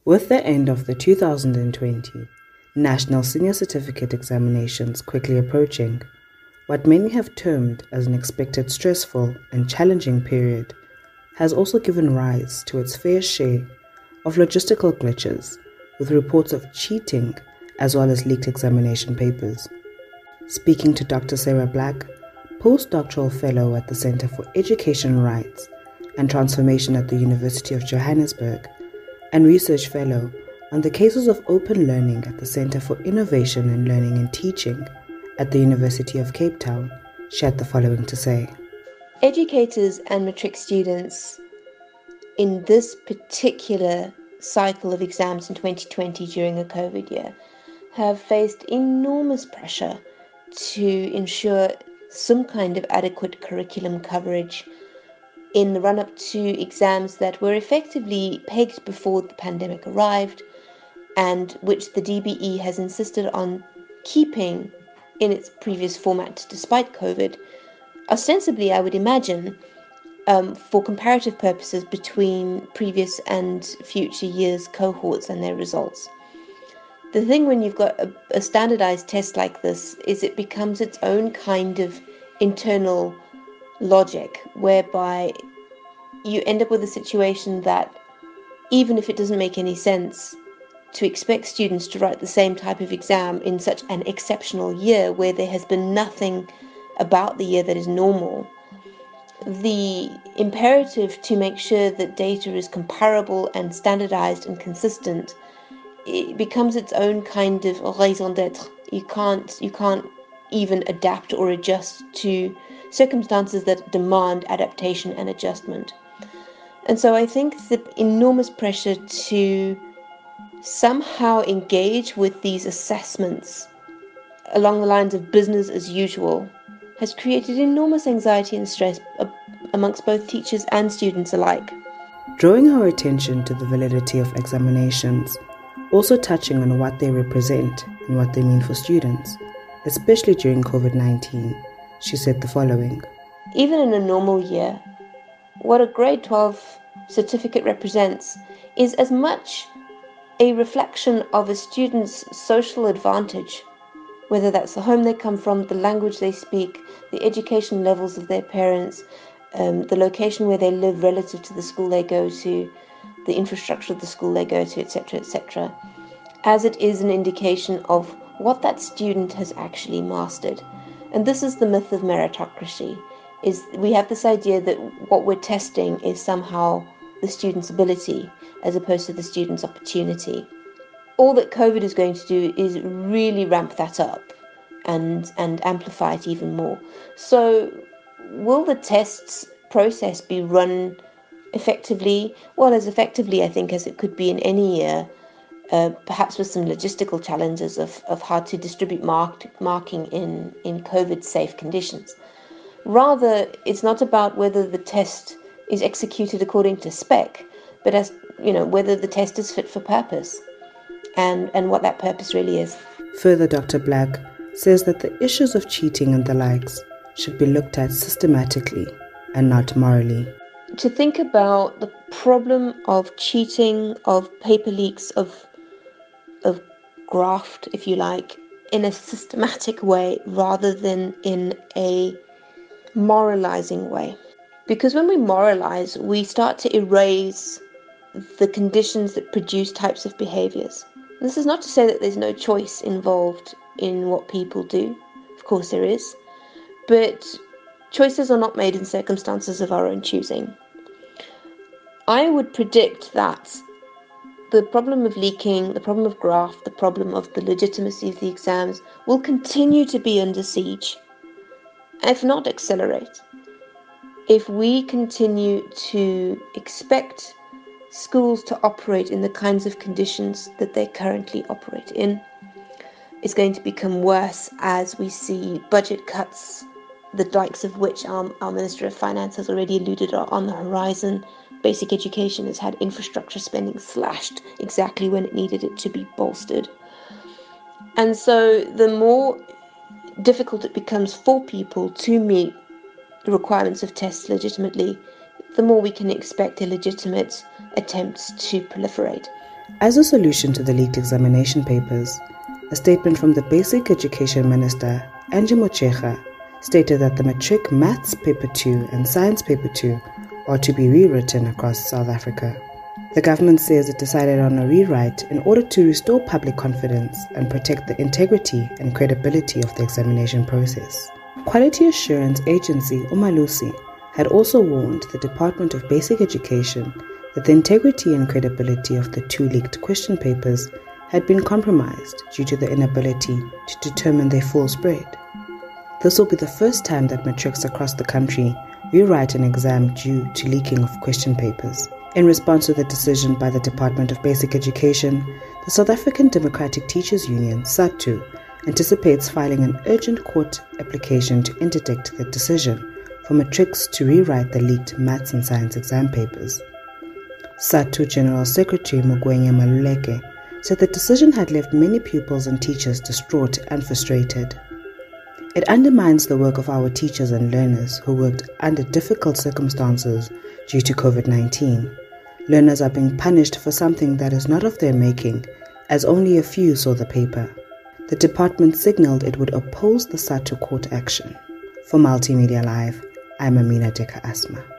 With the end of the 2020 National Senior Certificate examinations quickly approaching, what many have termed as an expected stressful and challenging period has also given rise to its fair share of logistical glitches, with reports of cheating as well as leaked examination papers. Speaking to Dr. Sarah Black, postdoctoral fellow at the Center for Education Rights and Transformation at the University of Johannesburg, and research fellow on the cases of open learning at the Center for Innovation in Learning and Teaching at the University of Cape Town, she had the following to say. Educators and matric students in this particular cycle of exams in 2020 during a COVID year have faced enormous pressure to ensure some kind of adequate curriculum coverage in the run-up to exams that were effectively pegged before the pandemic arrived, and which the DBE has insisted on keeping in its previous format despite COVID, ostensibly, I would imagine, for comparative purposes between previous and future years' cohorts and their results. The thing when you've got a standardized test like this is it becomes its own kind of internal logic, whereby you end up with a situation that, even if it doesn't make any sense to expect students to write the same type of exam in such an exceptional year where there has been nothing about the year that is normal, the imperative to make sure that data is comparable and standardized and consistent, it becomes its own kind of raison d'être. You can't even adapt or adjust to circumstances that demand adaptation and adjustment. And so I think the enormous pressure to somehow engage with these assessments along the lines of business as usual has created enormous anxiety and stress amongst both teachers and students alike. Drawing our attention to the validity of examinations, also touching on what they represent and what they mean for students, especially during COVID-19, she said the following. Even in a normal year, what a grade 12 certificate represents is as much a reflection of a student's social advantage, whether that's the home they come from, the language they speak, the education levels of their parents, the location where they live relative to the school they go to, the infrastructure of the school they go to, etc., as it is an indication of what that student has actually mastered. And this is the myth of meritocracy, is we have this idea that what we're testing is somehow the student's ability as opposed to the student's opportunity. All that COVID is going to do is really ramp that up and amplify it even more. So will the tests process be run effectively? Well, as effectively, I think, as it could be in any year, perhaps with some logistical challenges of how to distribute marking in COVID-safe conditions. Rather, it's not about whether the test is executed according to spec, but as whether the test is fit for purpose and what that purpose really is. Further, Dr. Black says that the issues of cheating and the likes should be looked at systematically and not morally. To think about the problem of cheating, of paper leaks, of graft, if you like, in a systematic way rather than in a moralizing way. Because when we moralize, we start to erase the conditions that produce types of behaviors. This is not to say that there's no choice involved in what people do. Of course there is. But choices are not made in circumstances of our own choosing. I would predict that the problem of leaking, the problem of graft, the problem of the legitimacy of the exams will continue to be under siege, if not accelerate, if we continue to expect schools to operate in the kinds of conditions that they currently operate in. It's going to become worse as we see budget cuts, the likes of which our Minister of Finance has already alluded are on the horizon. Basic education has had infrastructure spending slashed exactly when it needed it to be bolstered. And so the more difficult it becomes for people to meet the requirements of tests legitimately, the more we can expect illegitimate attempts to proliferate. As a solution to the leaked examination papers, a statement from the Basic Education Minister, Angie Motshekga, stated that the Matric Maths Paper 2 and Science Paper 2 are to be rewritten across South Africa. The government says it decided on a rewrite in order to restore public confidence and protect the integrity and credibility of the examination process. Quality Assurance Agency, Umalusi, had also warned the Department of Basic Education that the integrity and credibility of the 2 leaked question papers had been compromised due to the inability to determine their full spread. This will be the first time that matrics across the country rewrite an exam due to leaking of question papers. In response to the decision by the Department of Basic Education, the South African Democratic Teachers Union, SADTU, anticipates filing an urgent court application to interdict the decision for matrics to rewrite the leaked maths and science exam papers. SADTU General Secretary Mugwenya Maluleke said the decision had left many pupils and teachers distraught and frustrated. It undermines the work of our teachers and learners who worked under difficult circumstances due to COVID-19. Learners are being punished for something that is not of their making, as only a few saw the paper. The department signaled it would oppose the SADTU court action. For Multimedia Live, I'm Amina Deka Asma.